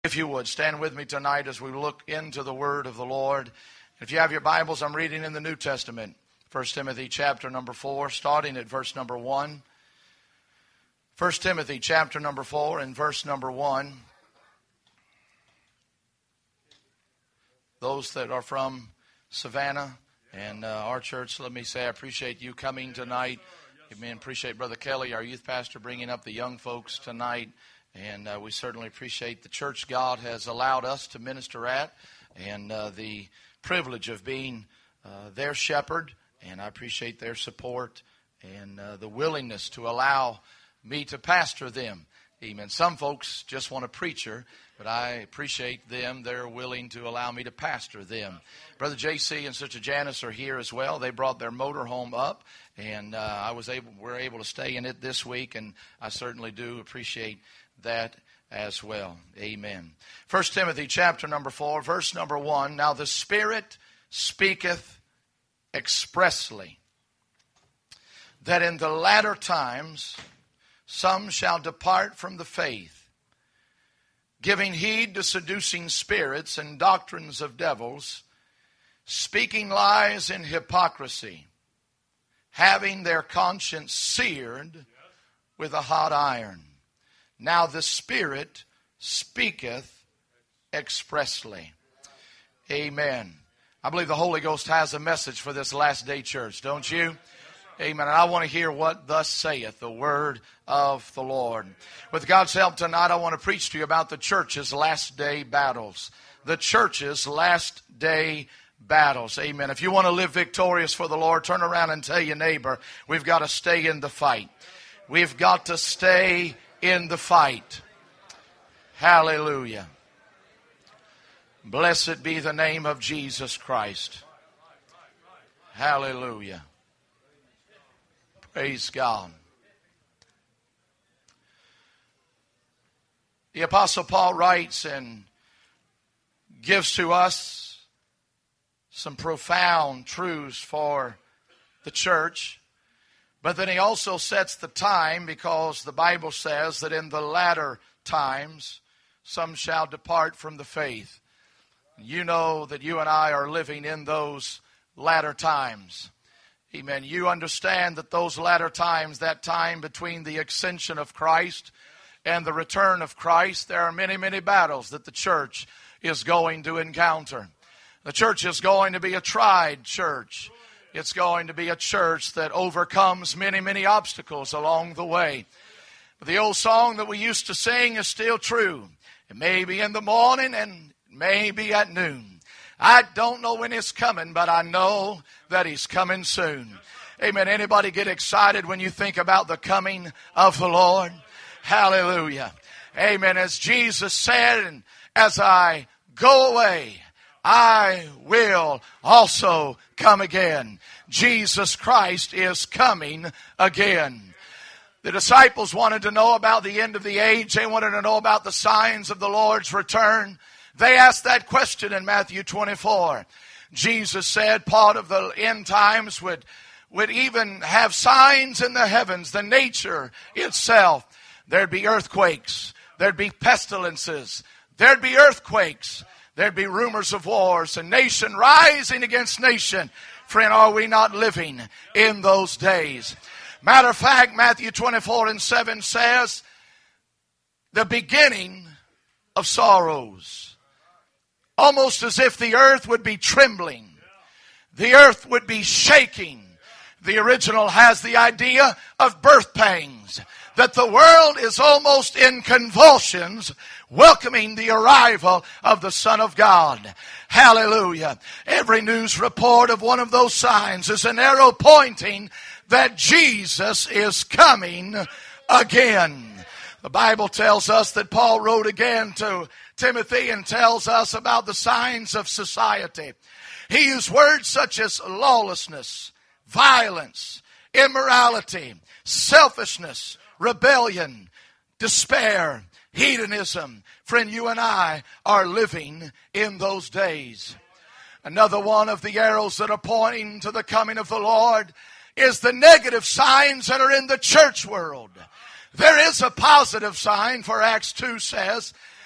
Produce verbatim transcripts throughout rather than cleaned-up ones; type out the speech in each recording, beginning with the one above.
If you would, stand with me tonight as we look into the Word of the Lord. If you have your Bibles, I'm reading in the New Testament. First Timothy chapter number four, starting at verse number one. First Timothy chapter number four and verse number one. Those that are from Savannah and uh, our church, let me say I appreciate you coming tonight. Amen. Appreciate Brother Kelly, our youth pastor, bringing up the young folks tonight. And uh, we certainly appreciate the church God has allowed us to minister at and uh, the privilege of being uh, their shepherd. And I appreciate their support and uh, the willingness to allow me to pastor them. Amen. Some folks just want a preacher, but I appreciate them. They're willing to allow me to pastor them. Brother J C and Sister Janice are here as well. They brought their motorhome up, and uh, I was able, we're able to stay in it this week, and I certainly do appreciate that as well. Amen. First Timothy chapter number four, verse number one. Now the Spirit speaketh expressly that in the latter times some shall depart from the faith, giving heed to seducing spirits and doctrines of devils, speaking lies in hypocrisy, having their conscience seared with a hot iron. Now the Spirit speaketh expressly. Amen. I believe the Holy Ghost has a message for this last day church, don't you? Amen. And I want to hear what thus saith the word of the Lord. With God's help tonight, I want to preach to you about the church's last day battles. The church's last day battles. Amen. If you want to live victorious for the Lord, turn around and tell your neighbor, we've got to stay in the fight. We've got to stay in the fight. Hallelujah. Blessed be the name of Jesus Christ. Hallelujah. Praise God. The Apostle Paul writes and gives to us some profound truths for the church. But then he also sets the time, because the Bible says that in the latter times some shall depart from the faith. You know that you and I are living in those latter times. Amen. You understand that those latter times, that time between the ascension of Christ and the return of Christ, there are many, many battles that the church is going to encounter. The church is going to be a tried church. It's going to be a church that overcomes many, many obstacles along the way. But the old song that we used to sing is still true. It may be in the morning and it may be at noon. I don't know when it's coming, but I know that He's coming soon. Amen. Anybody get excited when you think about the coming of the Lord? Hallelujah. Amen. As Jesus said, and as I go away, I will also come again. Jesus Christ is coming again. The disciples wanted to know about the end of the age. They wanted to know about the signs of the Lord's return. They asked that question in Matthew twenty-four. Jesus said part of the end times would, would even have signs in the heavens, the nature itself. There'd be earthquakes. There'd be pestilences. There'd be earthquakes. There'd be rumors of wars and nation rising against nation. Friend, are we not living in those days? Matter of fact, Matthew twenty-four and seven says, the beginning of sorrows. Almost as if the earth would be trembling. The earth would be shaking. The original has the idea of birth pangs. That the world is almost in convulsions, welcoming the arrival of the Son of God. Hallelujah. Every news report of one of those signs is an arrow pointing that Jesus is coming again. The Bible tells us that Paul wrote again to Timothy and tells us about the signs of society. He used words such as lawlessness, violence, immorality, selfishness, rebellion, despair, hedonism. Friend, you and I are living in those days. Another one of the arrows that are pointing to the coming of the Lord is the negative signs that are in the church world. There is a positive sign, for Acts two says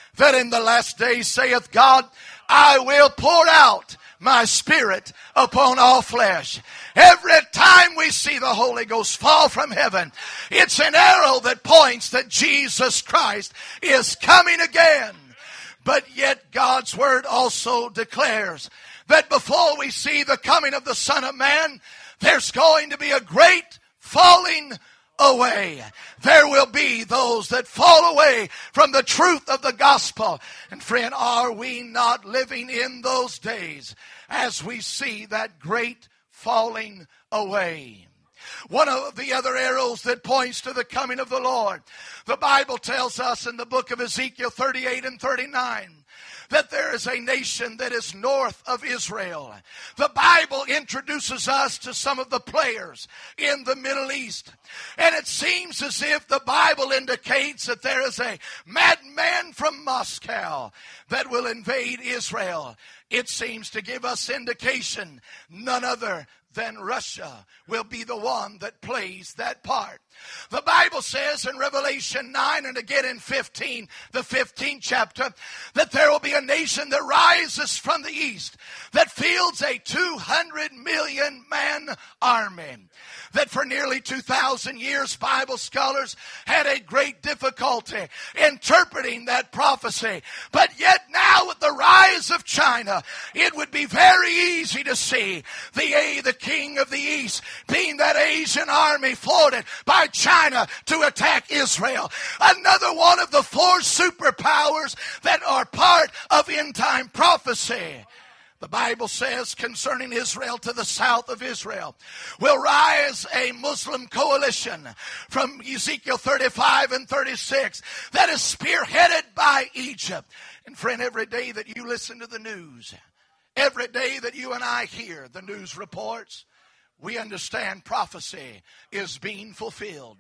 that in the last days, saith God, I will pour out my Spirit upon all flesh. Every time we see the Holy Ghost fall from heaven, it's an arrow that points that Jesus Christ is coming again. But yet God's Word also declares that before we see the coming of the Son of Man, there's going to be a great falling away. There will be those that fall away from the truth of the gospel. And friend, are we not living in those days as we see that great falling away? One of the other arrows that points to the coming of the Lord, the Bible tells us in the book of Ezekiel thirty-eight and thirty-nine, that there is a nation that is north of Israel. The Bible introduces us to some of the players in the Middle East. And it seems as if the Bible indicates that there is a madman from Moscow that will invade Israel. It seems to give us indication none other than Russia will be the one that plays that part. The Bible says in Revelation nine and again in fifteen, the fifteenth chapter, that there will be a nation that rises from the east that fields a two hundred million man army. That for nearly two thousand years, Bible scholars had a great difficulty interpreting that prophecy. But yet now with the rise of China, it would be very easy to see the, the king of the east being that Asian army forwarded by China to attack Israel. Another one of the four superpowers that are part of end-time prophecy. The Bible says concerning Israel, to the south of Israel will rise a Muslim coalition from Ezekiel thirty-five and thirty-six that is spearheaded by Egypt. And friend, every day that you listen to the news, every day that you and I hear the news reports, we understand prophecy is being fulfilled.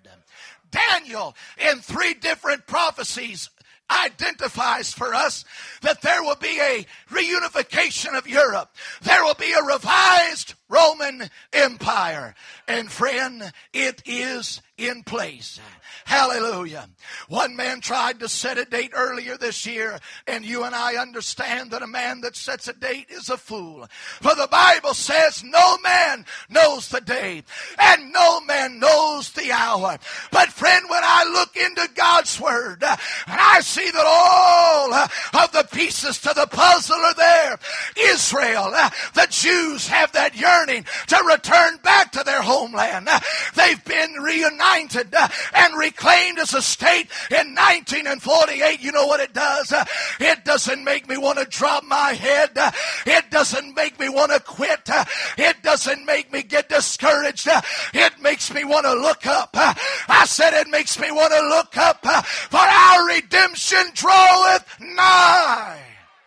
Daniel, in three different prophecies, identifies for us that there will be a reunification of Europe. There will be a revised Roman Empire. And friend, it is in place. Hallelujah. One man tried to set a date earlier this year, and you and I understand that a man that sets a date is a fool. For the Bible says no man knows the day, and no man knows the hour. But friend, when I look into God's Word, and I see that all of the pieces to the puzzle are there, Israel, the Jews have that yearning to return back to their homeland. They've been reunited and reclaimed as a state in nineteen forty-eight. You know what it does? It doesn't make me want to drop my head. It doesn't make me want to quit. It doesn't make me get discouraged. It makes me want to look up. I said it makes me want to look up, for our redemption draweth nigh.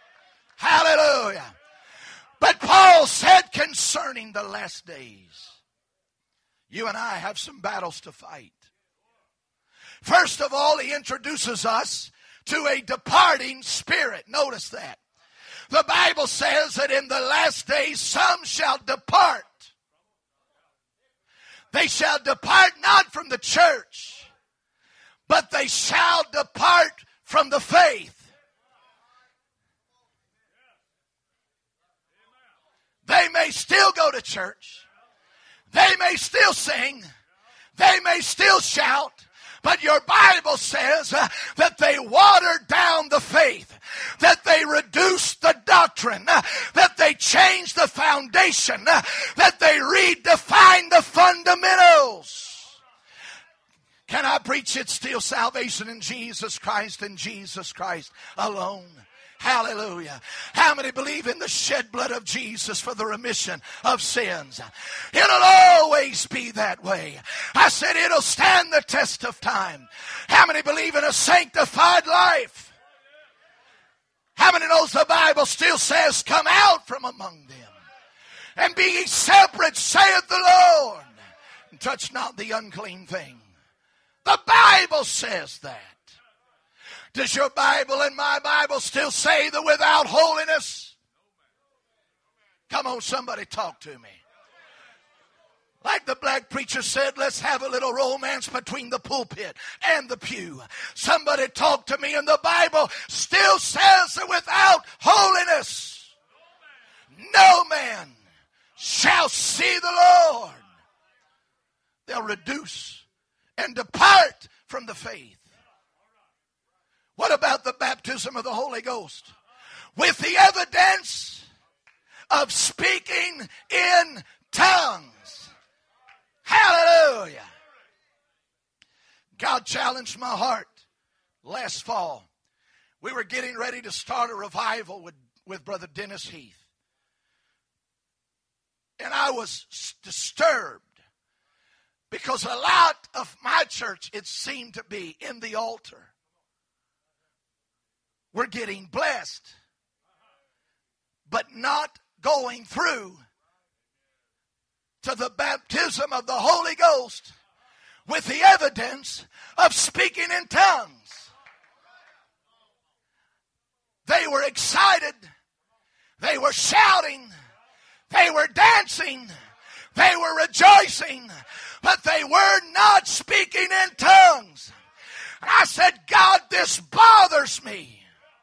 Hallelujah. But Paul said concerning the last days, you and I have some battles to fight. First of all, he introduces us to a departing spirit. Notice that. The Bible says that in the last days some shall depart. They shall depart not from the church, but they shall depart from the faith. They may still go to church. They may still sing. They may still shout. But your Bible says uh, that they watered down the faith, that they reduced the doctrine, uh, that they changed the foundation, uh, that they redefined the fundamentals. Can I preach it's still salvation in Jesus Christ and Jesus Christ alone? Hallelujah. How many believe in the shed blood of Jesus for the remission of sins? It'll always be that way. I said it'll stand the test of time. How many believe in a sanctified life? How many knows the Bible still says, come out from among them and be ye separate, saith the Lord, and touch not the unclean thing. The Bible says that. Does your Bible and my Bible still say that without holiness? Come on, somebody talk to me. Like the black preacher said, let's have a little romance between the pulpit and the pew. Somebody talked to me, and the Bible still says that without holiness, no man shall see the Lord. They'll reduce and depart from the faith. What about the baptism of the Holy Ghost? With the evidence of speaking in tongues. Hallelujah. God challenged my heart last fall. We were getting ready to start a revival with, with Brother Dennis Heath. And I was disturbed because a lot of my church, it seemed to be, in the altar, we're getting blessed, but not going through to the baptism of the Holy Ghost with the evidence of speaking in tongues. They were excited. They were shouting. They were dancing. They were rejoicing. But they were not speaking in tongues. And I said, God, this bothers me.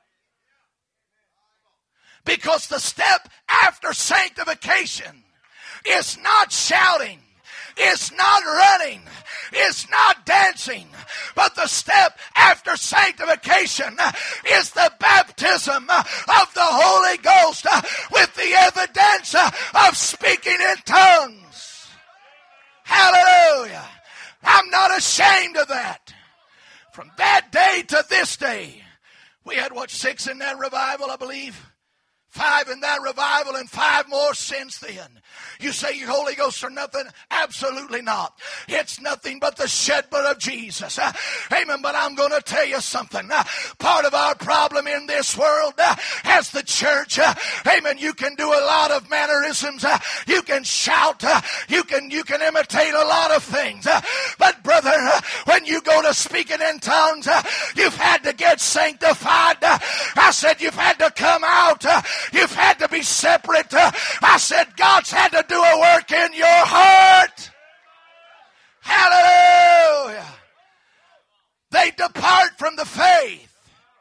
Because the step after sanctification is not shouting, it's not running, it's not dancing, but the step after sanctification is the baptism of the Holy Ghost with the evidence of speaking in tongues. Hallelujah. I'm not ashamed of that. From that day to this day, we had what, six in that revival, I believe? Five in that revival and five more since then. You say your Holy Ghost are nothing? Absolutely not. It's nothing but the shed blood of Jesus. Uh, amen. But I'm going to tell you something. Uh, part of our problem in this world uh, as the church, uh, amen, you can do a lot of mannerisms. Uh, you can shout. Uh, you can you can imitate a lot of things. Uh, but brother, uh, when you go to speaking in tongues, uh, you've had to get sanctified. Uh, I said you've had to come out. Uh, You've had to be separate. Uh, I said God's had to do a work in your heart. Hallelujah. They depart from the faith.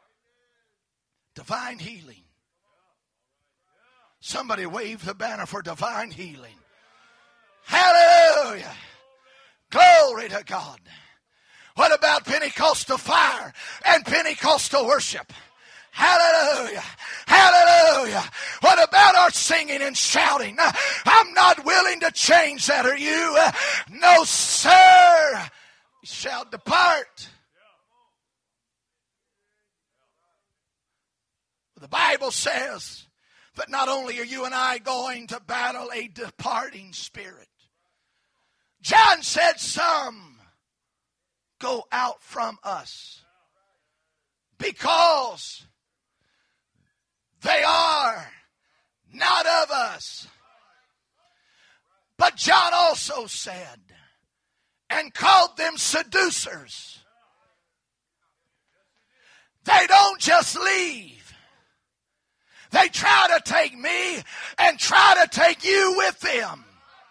Divine healing. Somebody wave the banner for divine healing. Hallelujah. Glory to God. What about Pentecostal fire and Pentecostal worship? Hallelujah. Hallelujah. What about our singing and shouting? I'm not willing to change that. Are you? No, sir. You shall depart. The Bible says that not only are you and I going to battle a departing spirit. John said some go out from us because they are not of us. But John also said, and called them seducers. They don't just leave. They try to take me and try to take you with them.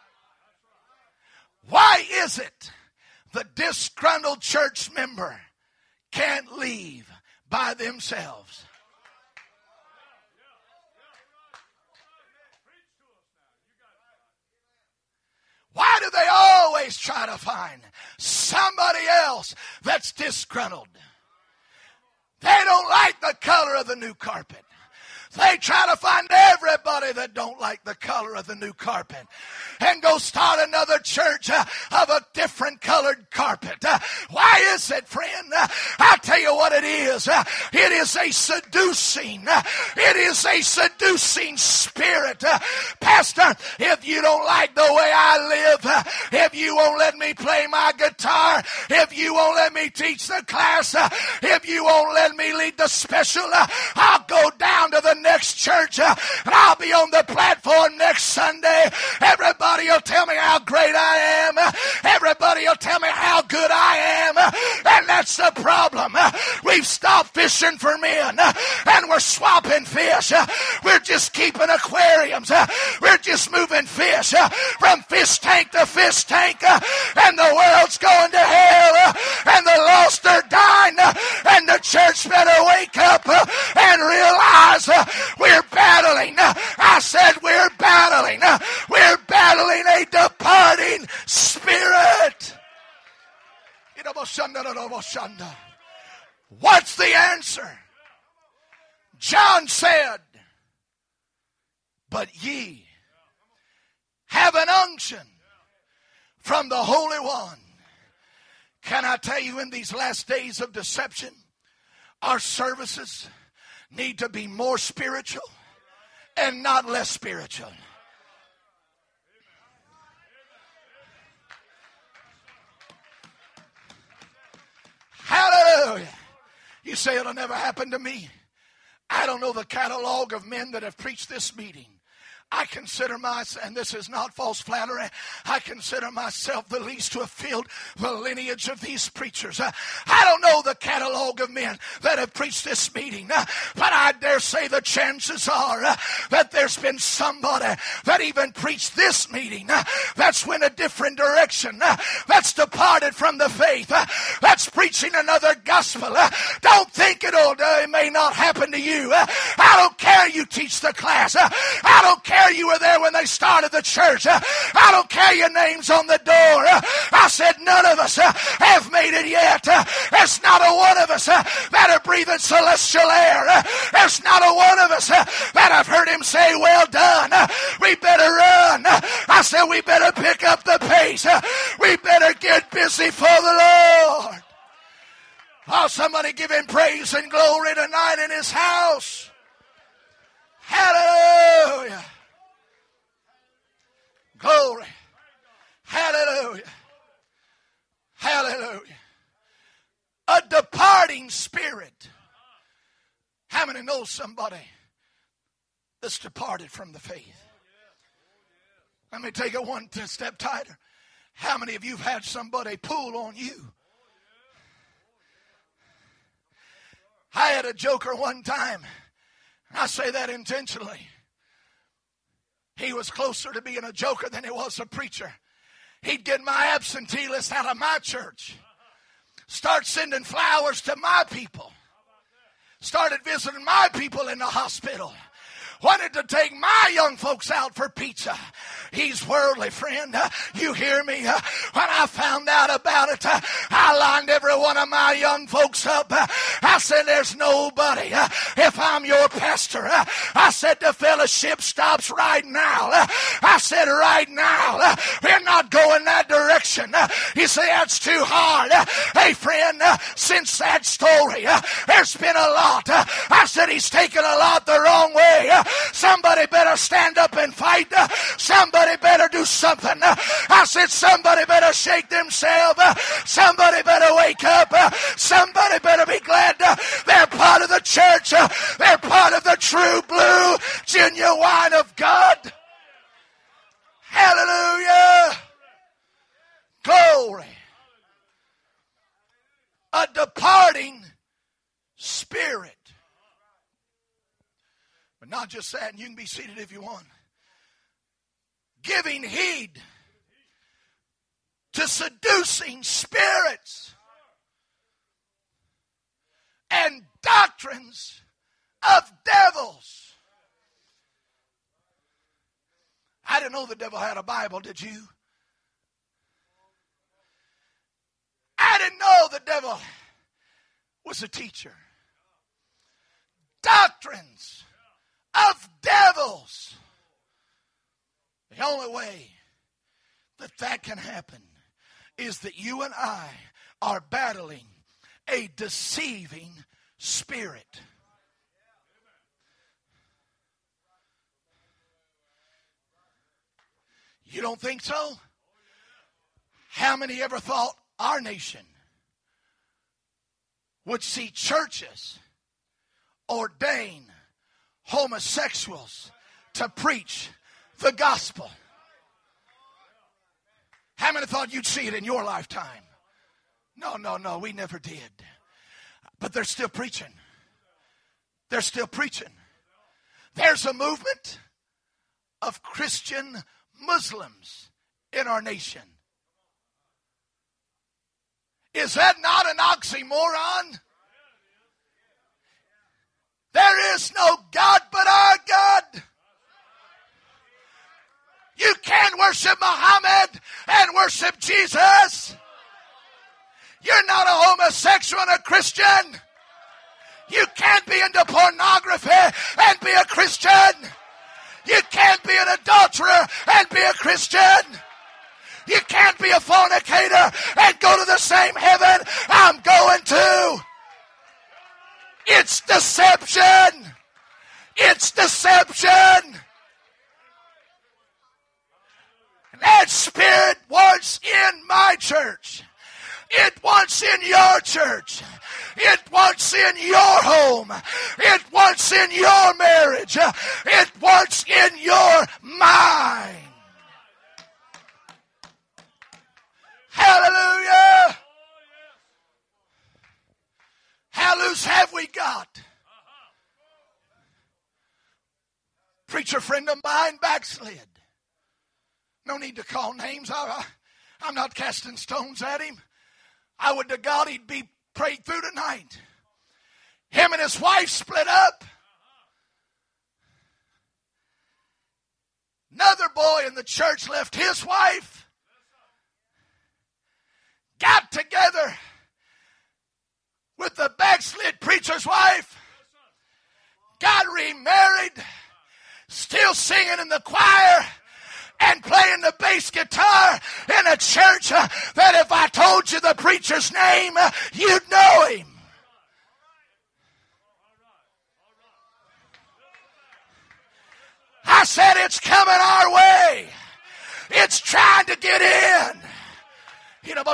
Why is it the disgruntled church member can't leave by themselves? Why do they always try to find somebody else that's disgruntled? They don't like the color of the new carpet. They try to find everybody that don't like the color of the new carpet and go start another church uh, of a different colored carpet. Uh, why is it, friend? Uh, I'll tell you what it is. Uh, it is a seducing, uh, it is a seducing spirit. Uh, Pastor, if you don't like the way I live, uh, if you won't let me play my guitar, if you won't let me teach the class, uh, if you won't let me lead the special, uh, I'll go down to the next next church, uh, and I'll be on the platform next Sunday. Everybody will tell me how great I am. Everybody will tell me how good I am. And that's the problem. We've stopped fishing for men, and we're swapping fish. We're just keeping aquariums. We're just moving fish from fish tank to fish tank, and the world's going to hell, and the lost are dying, and the church better wake up and realize we're battling. I said we're battling. We're battling a departing spirit. What's the answer? John said, but ye have an unction from the Holy One. Can I tell you, in these last days of deception, our services need to be more spiritual and not less spiritual. Hallelujah. You say it'll never happen to me. I don't know the catalog of men that have preached this meeting. I consider myself, and this is not false flattery, I consider myself the least to have filled the lineage of these preachers. Uh, I don't know the catalog of men that have preached this meeting, uh, but I dare say the chances are uh, that there's been somebody that even preached this meeting uh, that's went a different direction, uh, that's departed from the faith, uh, that's preaching another gospel. Uh, don't think it'll, uh, it may not happen to you. Uh, I don't care you teach the class. Uh, I don't care you were there when they started the church. Uh, I don't care your name's on the door. Uh, I said none of us uh, have made it yet. Uh, there's not a one of us uh, that are breathing celestial air. Uh, there's not a one of us uh, that have heard him say, well done. Uh, we better run. Uh, I said we better pick up the pace. Uh, we better get busy for the Lord. Oh, somebody give him praise and glory tonight in his house. Hallelujah. Glory. Hallelujah. Hallelujah. A departing spirit. How many know somebody that's departed from the faith? Let me take it one step tighter. How many of you have had somebody pull on you? I had a joker one time. I say that intentionally. He was closer to being a joker than he was a preacher. He'd get my absentee list out of my church. Start sending flowers to my people. Started visiting my people in the hospital. Wanted to take my young folks out for pizza. He's worldly, friend. Uh, you hear me? Uh, when I found out about it, uh, I lined every one of my young folks up. Uh, I said, there's nobody. Uh, if I'm your pastor, uh, I said, the fellowship stops right now. Uh, I said, right now. Uh, we're not going that direction. Uh, you say, that's too hard. Uh, hey, friend, uh, since that story, uh, there's been a lot. Uh, I said, he's taken a lot the wrong way. Uh, somebody better stand up and fight. Uh, somebody Somebody better do something. I said somebody better shake themselves. Somebody better wake up. Somebody better be glad they're part of the church. They're part of the true blue genuine of God. Hallelujah. Glory. A departing spirit. But not just that, and you can be seated if you want. Giving heed to seducing spirits and doctrines of devils. I didn't know the devil had a Bible, did you? I didn't know the devil was a teacher. Doctrines of devils. The only way that that can happen is that you and I are battling a deceiving spirit. You don't think so? How many ever thought our nation would see churches ordain homosexuals to preach the gospel. How many thought you'd see it in your lifetime? No, no, no, we never did. But they're still preaching. They're still preaching. There's a movement of Christian Muslims in our nation. Is that not an oxymoron? There is no God but our God. You can't worship Muhammad and worship Jesus. You're not a homosexual and a Christian. You can't be into pornography and be a Christian. You can't be an adulterer and be a Christian. You can't be a fornicator and go to the same heaven I'm going to. It's deception. It's deception. And that spirit wants in my church. It wants in your church. It wants in your home. It wants in your marriage. It wants in your mind. Hallelujah. How loose have we got? Preacher friend of mine backslid. No need to call names. I, I'm not casting stones at him. I would to God he'd be prayed through tonight. Him and his wife split up. Another boy in the church left his wife. Got together with the backslid preacher's wife. Got remarried. Still singing in the choir. And playing the bass guitar in a church uh, that if I told you the preacher's name, uh, you'd know him. I said it's coming our way. It's trying to get in. I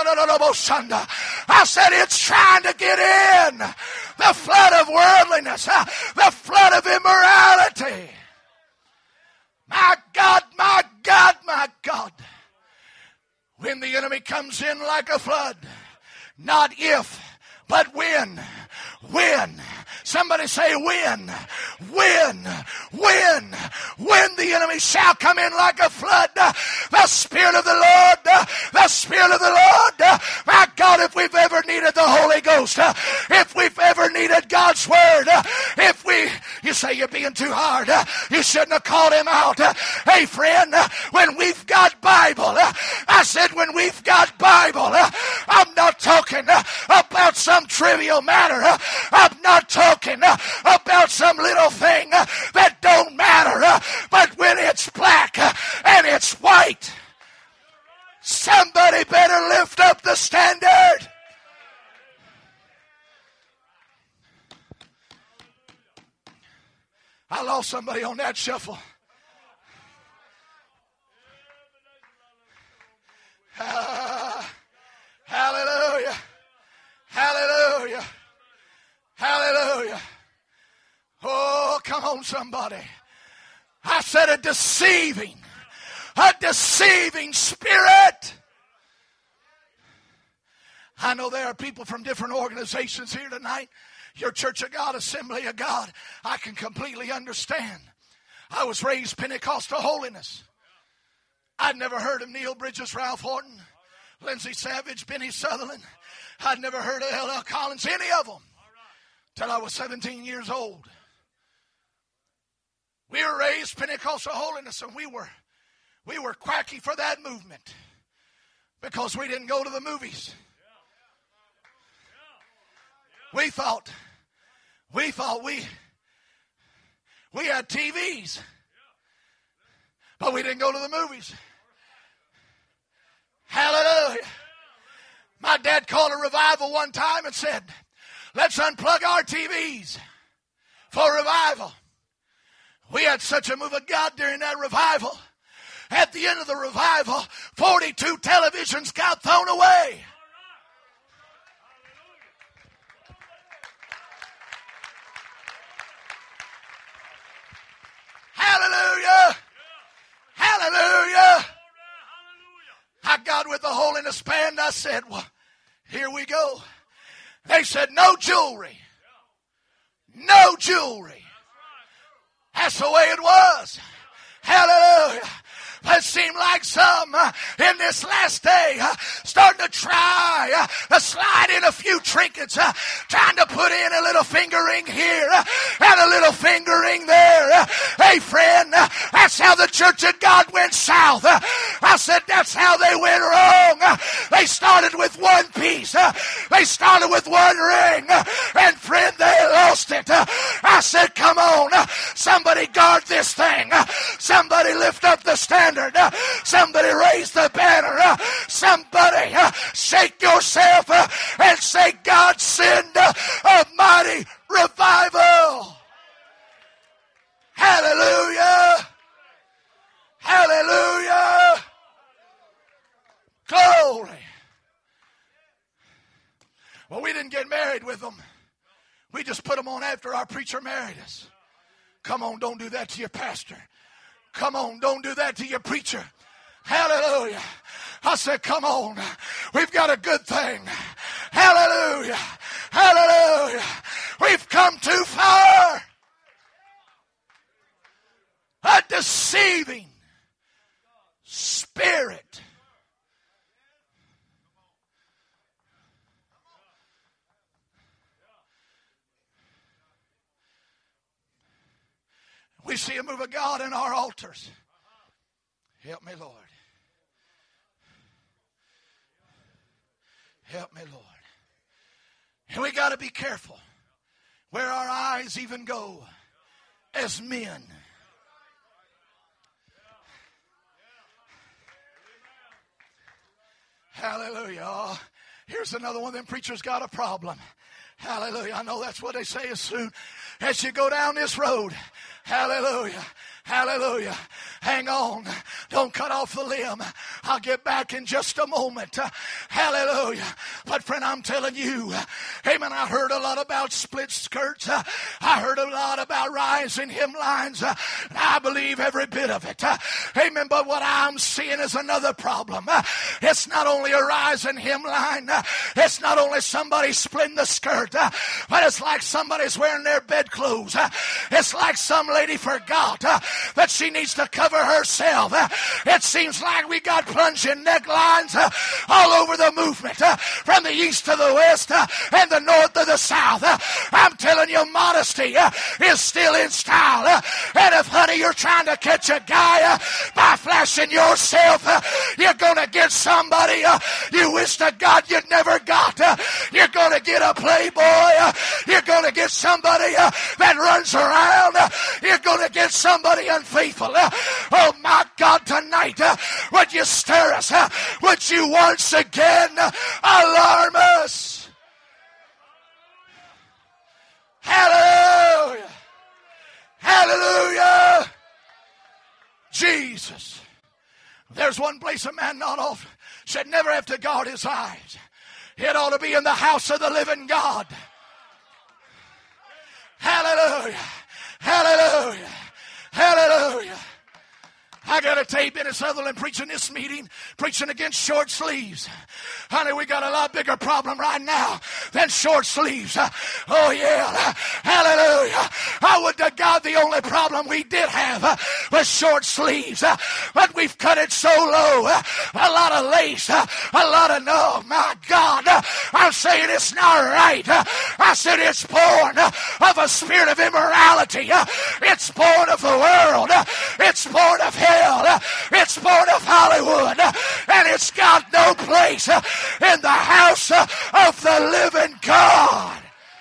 said it's trying to get in. The flood of worldliness, uh, the flood of immorality. My God, my God, my God. When the enemy comes in like a flood, not if, but when. When. Somebody say when. When. When. When the enemy shall come in like a flood. The Spirit of the Lord. The Spirit of the Lord. My God, if we've ever needed the Holy Ghost. If we've ever needed God's Word. If we, you say you're being too hard. You shouldn't have called him out. Hey friend, when we've got Bible. I said when we've got Bible. I'm not talking about some trivial matter. I'm not talking about some little thing that don't matter. But when it's black and it's white, somebody better lift up the standard. I lost somebody on that shuffle. Ah, hallelujah. Hallelujah. Hallelujah. Oh, come on, somebody. I said a deceiving, a deceiving spirit. I know there are people from different organizations here tonight. Your Church of God, Assembly of God, I can completely understand. I was raised Pentecostal holiness. I'd never heard of Neil Bridges, Ralph Horton, Lindsay Savage, Benny Sutherland. I'd never heard of L L Collins, any of them, till I was seventeen years old. We were raised Pentecostal holiness, and we were, we were quacky for that movement because we didn't go to the movies. We thought, we thought we, we had T Vs, but we didn't go to the movies. Hallelujah. My dad called a revival one time and said, let's unplug our T Vs for revival. We had such a move of God during that revival. At the end of the revival, forty-two televisions got thrown away. the band. I said, well, here we go. They said, no jewelry. No jewelry. That's the way it was. Hallelujah. It seemed like some uh, in this last day uh, starting to try uh, to slide in a few trinkets, uh, trying to put in a little finger ring here uh, and a little finger ring there. Uh, hey, friend, uh, that's how the Church of God went south. Uh, I said that's how they went wrong. Uh, they started with one piece. Uh, they started with one ring. Uh, and, friend, they lost it. Uh, I said, come on. Uh, somebody guard this thing. Uh, somebody lift up the standard. Uh, somebody raise the banner. Uh, somebody uh, shake yourself uh, and say, God, send uh, a mighty revival. Hallelujah. Hallelujah. Glory. Well, we didn't get married with them. We just put them on after our preacher married us. Come on, don't do that to your pastor. Come on, don't do that to your preacher. Hallelujah. I said, come on. We've got a good thing. Hallelujah. Hallelujah. We've come too far. A deceiving spirit. We see a move of God in our altars. Help me, Lord. Help me, Lord. And we got to be careful where our eyes even go as men. Hallelujah. Oh, here's another one of them preachers got a problem. Hallelujah. I know that's what they say as soon as you go down this road. Hallelujah. Hallelujah. Hang on. Don't cut off the limb. I'll get back in just a moment. Uh, hallelujah. But friend, I'm telling you, uh, amen, I heard a lot about split skirts. Uh, I heard a lot about rising hemlines. Uh, and I believe every bit of it. Uh, amen. But what I'm seeing is another problem. Uh, it's not only a rising hemline. Uh, it's not only somebody splitting the skirt. Uh, but it's like somebody's wearing their bedclothes. Uh, it's like some lady forgot uh, that she needs to cover herself. Uh, it seems like we got plunging necklines uh, all over the movement, uh, from the east to the west uh, and the north to the south. Uh, I'm telling you, modesty uh, is still in style. Uh, and if, honey, you're trying to catch a guy uh, by flashing yourself, uh, you're going to get somebody uh, you wish to God you'd never got. Uh, you're going to get a playboy. Uh, you're going to get somebody uh, that runs around. Uh, you're going to get somebody unfaithful. Uh, oh, my God, tonight, uh, would you stir us? Uh, would you once again uh, alarm us? Hallelujah. Hallelujah. Jesus. There's one place a man not off should never have to guard his eyes. It ought to be in the house of the living God. Hallelujah. Hallelujah. Hallelujah. I got to tell you, Benny Sutherland preaching this meeting, preaching against short sleeves. Honey, we got a lot bigger problem right now than short sleeves. Oh, yeah. Hallelujah. I would to God the only problem we did have was short sleeves. But we've cut it so low. A lot of lace. A lot of, no, my God. I'm saying it's not right. I said it's born of a spirit of immorality. It's born of the world. It's born of hell. It's born of Hollywood, and it's got no place in the house of the living God.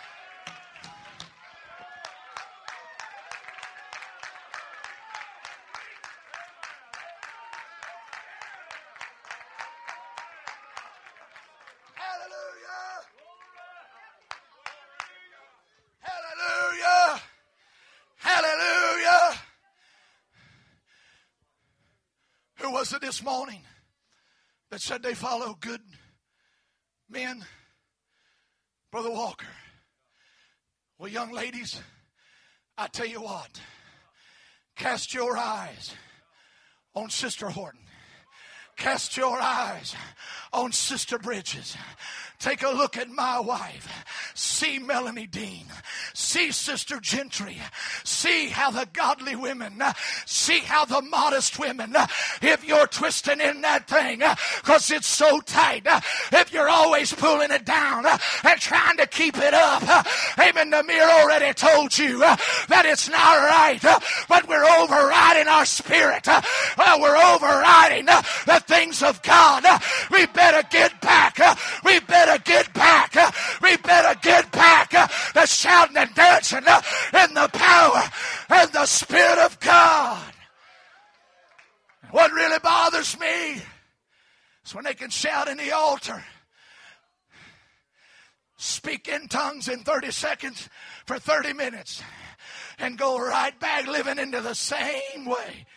Hallelujah. Hallelujah. Hallelujah. Who was it this morning that said they follow good men? Brother Walker. Well, young ladies, I tell you what. Cast your eyes on Sister Horton. Cast your eyes on Sister Bridges. Take a look at my wife. See Melanie Dean. See Sister Gentry. See how the godly women, see how the modest women, if you're twisting in that thing because it's so tight, if you're always pulling it down and trying to keep it up, amen, the mirror already told you that it's not right, but we're overriding our spirit. Well, we're overriding the things of God. We better get back. We better get back. We better get back to shouting and dancing in the power and the Spirit of God. What really bothers me is when they can shout in the altar, speak in tongues in thirty seconds for thirty minutes, and go right back living into the same way.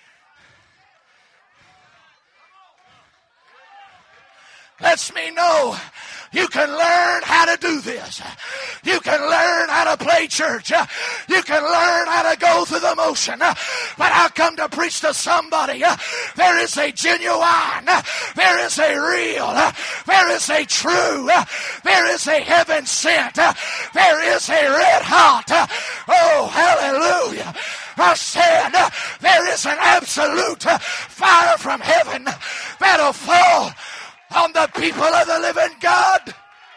Lets me know you can learn how to do this. You can learn how to play church. You can learn how to go through the motion. But I come to preach to somebody. There is a genuine. There is a real. There is a true. There is a heaven sent. There is a red hot. Oh, hallelujah. I said there is an absolute fire from heaven that'll fall on the people of the living God.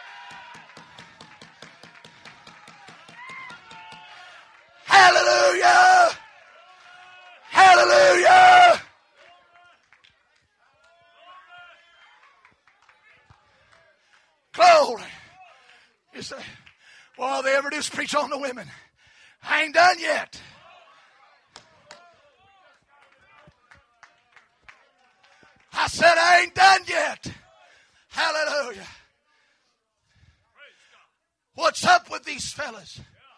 Hallelujah! Hallelujah! Glory! You say, well, all they ever do is preach on the women. I ain't done yet. I said I ain't done yet. Hallelujah. What's up with these fellas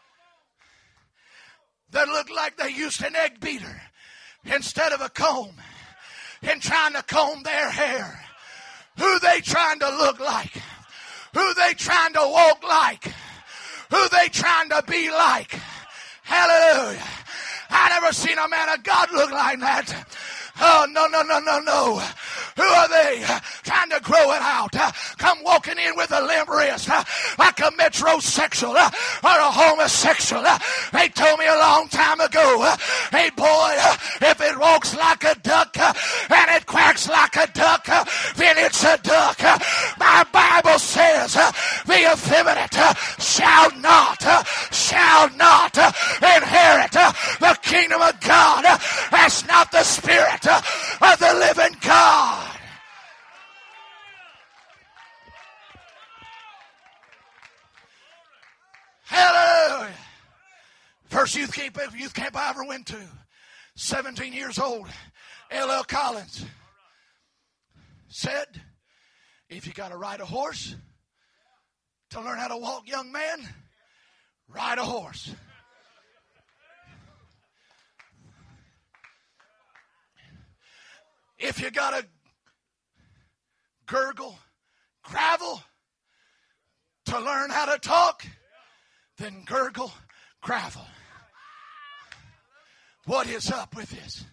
that look like they used an egg beater instead of a comb and trying to comb their hair? Who they trying to look like? Who they trying to walk like? Who they trying to be like? Hallelujah. I never seen a man of God look like that. Oh, no, no, no, no, no. Who are they? Trying to grow it out. Come walking in with a limp wrist like a metrosexual or a homosexual. They told me a long time ago, hey boy, if it walks like a duck and it quacks like a duck, then it's a duck. My Bible says the effeminate shall not, shall not inherit the kingdom of God. That's not the spirit of the living God. Hallelujah. First youth camp, youth camp I ever went to, seventeen years old, L L Collins said, if you got to ride a horse to learn how to walk, young man, ride a horse. If you got to gurgle gravel to learn how to talk, then gurgle gravel. What is up with this?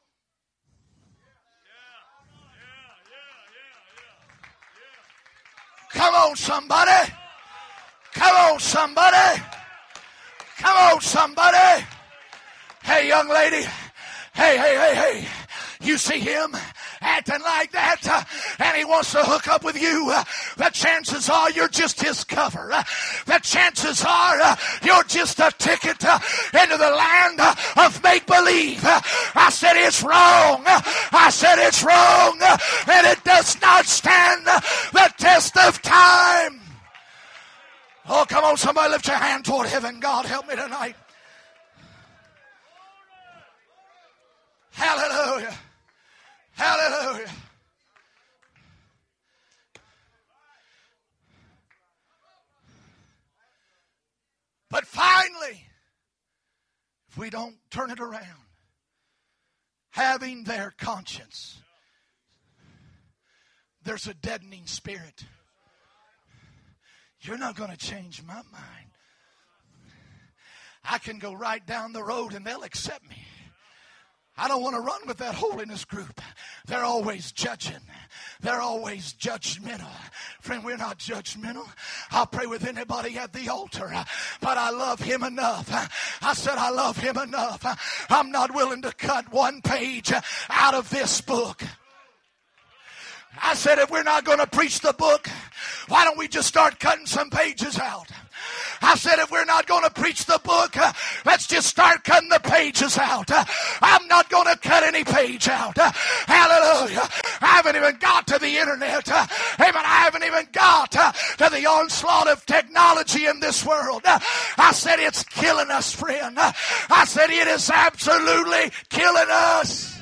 Come on, somebody. Come on, somebody. Come on, somebody. Hey, young lady. Hey, hey, hey, hey. You see him acting like that uh, and he wants to hook up with you, uh, the chances are you're just his cover. Uh, the chances are uh, you're just a ticket uh, into the land uh, of make-believe. Uh, I said it's wrong. Uh, I said it's wrong. Uh, and it does not stand uh, the test of time. Oh, come on, somebody lift your hand toward heaven. God, help me tonight. Hallelujah. Hallelujah. But finally, if we don't turn it around, having their conscience, there's a deadening spirit. You're not going to change my mind. I can go right down the road and they'll accept me. I don't want to run with that holiness group. They're always judging. They're always judgmental. Friend, we're not judgmental. I'll pray with anybody at the altar, but I love him enough. I said I love him enough. I'm not willing to cut one page out of this book. I said if we're not going to preach the book, why don't we just start cutting some pages out? I said if we're not going to preach the book, uh, let's just start cutting the pages out. Uh, I'm not going to cut any page out. Uh, hallelujah. I haven't even got to the internet. Uh, amen. I haven't even got uh, to the onslaught of technology in this world. Uh, I said it's killing us, friend. Uh, I said it is absolutely killing us.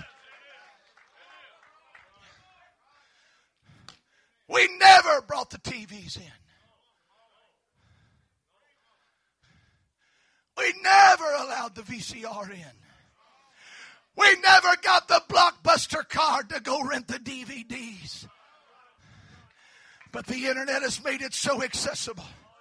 We never brought the T Vs in. We never allowed the V C R in. We never got the Blockbuster card to go rent the D V Ds. But the internet has made it so accessible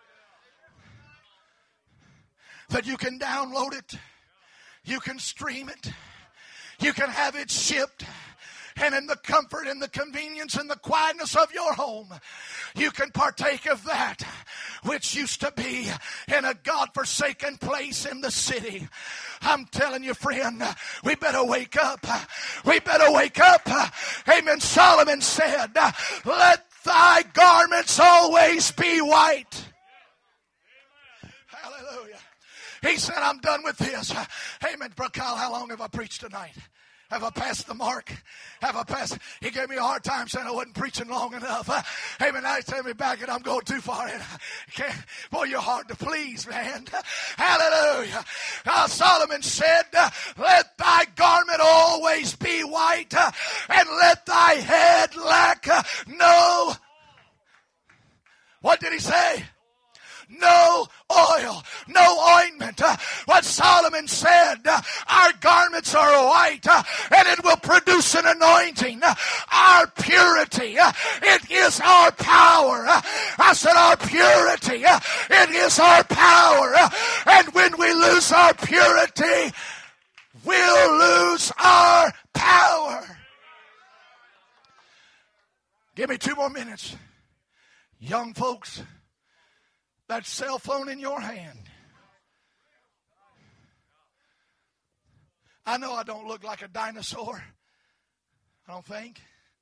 that you can download it, you can stream it, you can have it shipped. And in the comfort and the convenience and the quietness of your home, you can partake of that which used to be in a God-forsaken place in the city. I'm telling you, friend, we better wake up. We better wake up. Amen. Solomon said, let thy garments always be white. Hallelujah. He said, I'm done with this. Amen. Brother Kyle, how long have I preached tonight? Have I passed the mark? Have I passed? He gave me a hard time saying I wasn't preaching long enough. Uh, amen. Now he's telling me back and I'm going too far. And I can't, boy, you're hard to please, man. Hallelujah. Uh, Solomon said, uh, let thy garment always be white, uh, and let thy head lack uh, no. What did he say? No oil, no ointment. Uh, what Solomon said, uh, our garments are white, uh, and it will produce an anointing. Uh, our purity, uh, it is our power. Uh, I said our purity, uh, it is our power. Uh, and when we lose our purity, we'll lose our power. Give me two more minutes. Young folks, that cell phone in your hand. I know I don't look like a dinosaur. I don't think.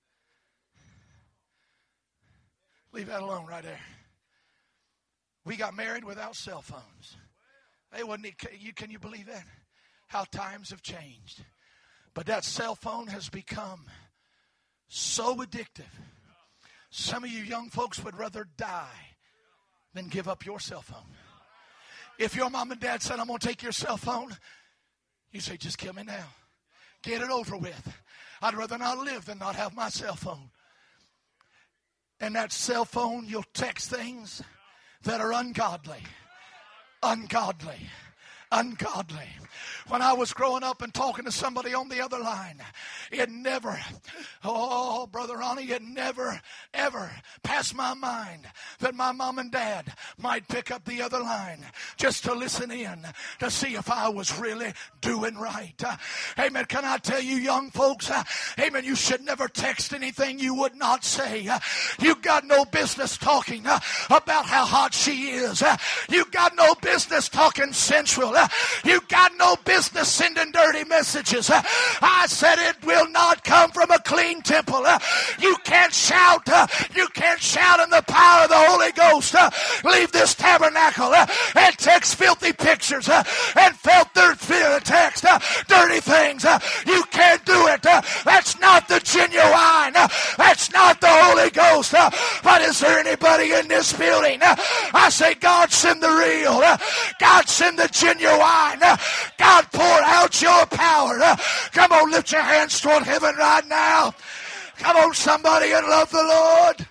Leave that alone right there. We got married without cell phones. They wouldn't need, you, can you believe that? How times have changed. But that cell phone has become so addictive. Some of you young folks would rather die than give up your cell phone. If your mom and dad said, I'm going to take your cell phone, you say, just kill me now. Get it over with. I'd rather not live than not have my cell phone. And that cell phone, you'll text things that are ungodly. Ungodly. Ungodly. When I was growing up and talking to somebody on the other line, it never, oh, Brother Ronnie, it never, ever passed my mind that my mom and dad might pick up the other line just to listen in to see if I was really doing right. Uh, amen. Can I tell you, young folks, uh, amen, you should never text anything you would not say. Uh, you got no business talking uh, about how hot she is. Uh, you got no business talking sensual. Uh, you got no business sending dirty messages. Uh, I said it will not come from a clean temple. Uh, you can't shout. Uh, you can't shout in the power of the Holy Ghost. Uh, leave this tabernacle uh, and text filthy pictures uh, and felt their text uh, dirty things. Uh, you can't do it. Uh, that's not the genuine. Uh, that's not the Holy Ghost. Uh, but is there anybody in this building? Uh, I say, God, send the real. Uh, God, send the genuine. Uh, God, pour out your power. Uh, come on, lift your hands toward heaven right now. Come on, somebody, and love the Lord.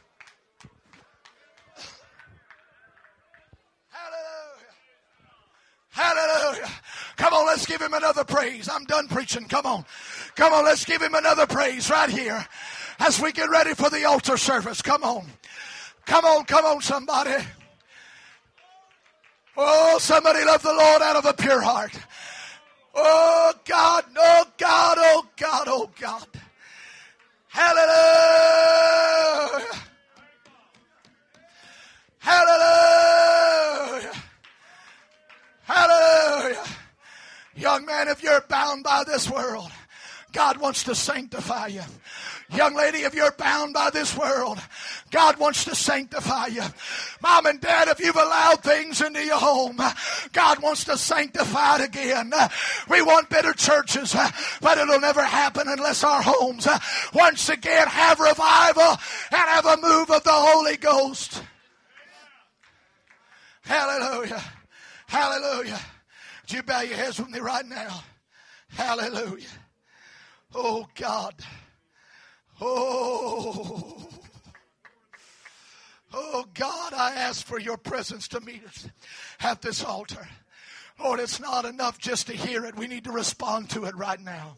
Hallelujah. Hallelujah. Come on, let's give him another praise. I'm done preaching. Come on. Come on, let's give him another praise right here as we get ready for the altar service. Come on. Come on, come on, somebody. Oh, somebody love the Lord out of a pure heart. Oh, God, oh, God, oh, by this world, God wants to sanctify you. Young lady, if you're bound by this world, God wants to sanctify you. Mom and Dad, if you've allowed things into your home, God wants to sanctify it again. We want better churches, but it'll never happen unless our homes once again have revival and have a move of the Holy Ghost. Hallelujah. Hallelujah. Would you bow your heads with me right now? Hallelujah. Oh, God. Oh. Oh, God, I ask for your presence to meet us at this altar. Lord, it's not enough just to hear it. We need to respond to it right now.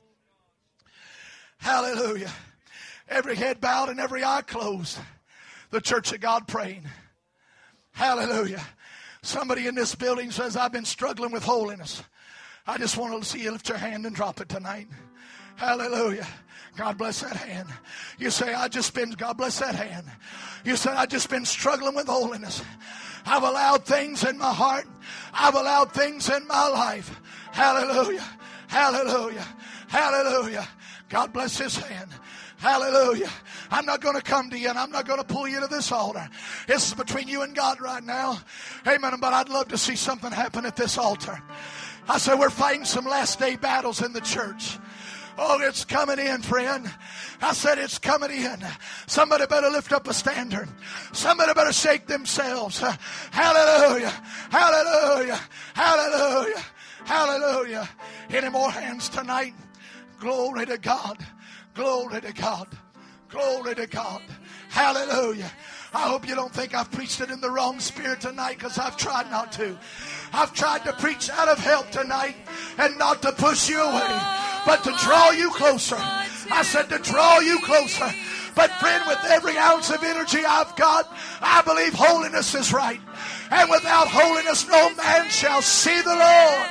Hallelujah. Every head bowed and every eye closed. The church of God praying. Hallelujah. Somebody in this building says, I've been struggling with holiness. I just want to see you lift your hand and drop it tonight. Hallelujah. God bless that hand. You say, I just been, God bless that hand. You said, I just been struggling with holiness. I've allowed things in my heart. I've allowed things in my life. Hallelujah. Hallelujah. Hallelujah. God bless his hand. Hallelujah. I'm not going to come to you and I'm not going to pull you to this altar. This is between you and God right now. Amen. But I'd love to see something happen at this altar. I said, we're fighting some last day battles in the church. Oh, it's coming in, friend. I said it's coming in. Somebody better lift up a standard. Somebody better shake themselves. Hallelujah. Hallelujah. Hallelujah. Hallelujah. Any more hands tonight? Glory to God. Glory to God. Glory to God. Hallelujah. I hope you don't think I've preached it in the wrong spirit tonight, because I've tried not to. I've tried to preach out of help tonight and not to push you away, but to draw you closer. I said to draw you closer. But friend, with every ounce of energy I've got, I believe holiness is right. And without holiness, no man shall see the Lord.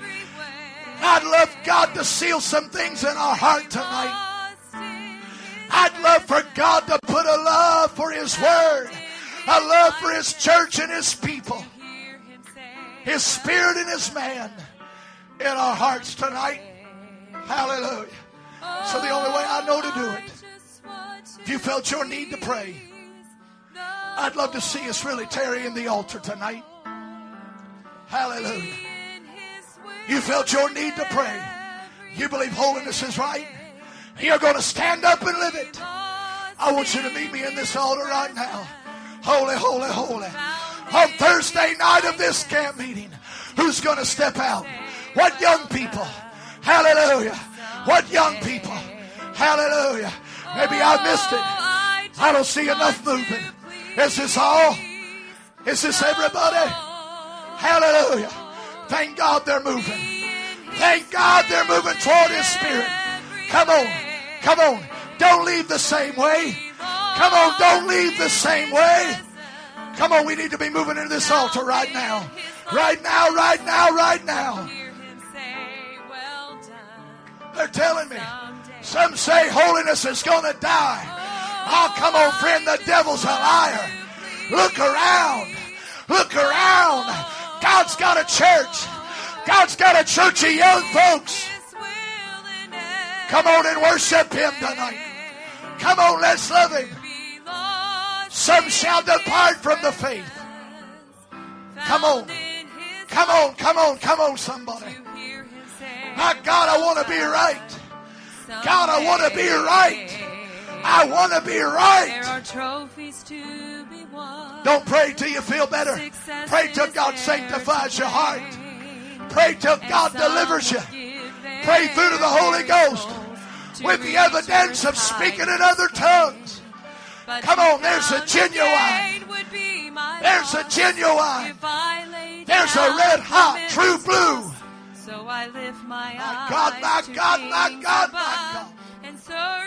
I'd love God to seal some things in our heart tonight. I'd love for God to put a love for his word, a love for his church and his people, his spirit and his man in our hearts tonight. Hallelujah. So the only way I know to do it, if you felt your need to pray, I'd love to see us really tarry in the altar tonight. Hallelujah. You felt your need to pray. You believe holiness is right. You're going to stand up and live it. I want you to meet me in this altar right now. Holy, holy, holy. On Thursday night of this camp meeting, who's going to step out? What young people? Hallelujah. What young people? Hallelujah. Maybe I missed it. I don't see enough moving. Is this all? Is this everybody? Hallelujah. Thank God they're moving. Thank God they're moving toward his spirit. Come on. Come on. Don't leave the same way. Come on. Don't leave the same way. Come on. We need to be moving into this altar right now. Right now, right now, right now. They're telling me. Some say holiness is going to die. Oh, come on, friend. The devil's a liar. Look around. Look around. God's got a church. God's got a church of young folks. Come on and worship him tonight. Come on, let's love him. Some shall depart from the faith. Come on. Come on, come on, come on, somebody. My God, I want to be right. God, I want to be right. I want to be right. Don't pray till you feel better. Pray till God sanctifies your heart. Pray till God delivers you. Pray through to the Holy Ghost with the evidence of speaking in other tongues. Come on, there's a genuine. There's a genuine. There's a red hot, true blue. So I lift my my God, my God, my God, my God. And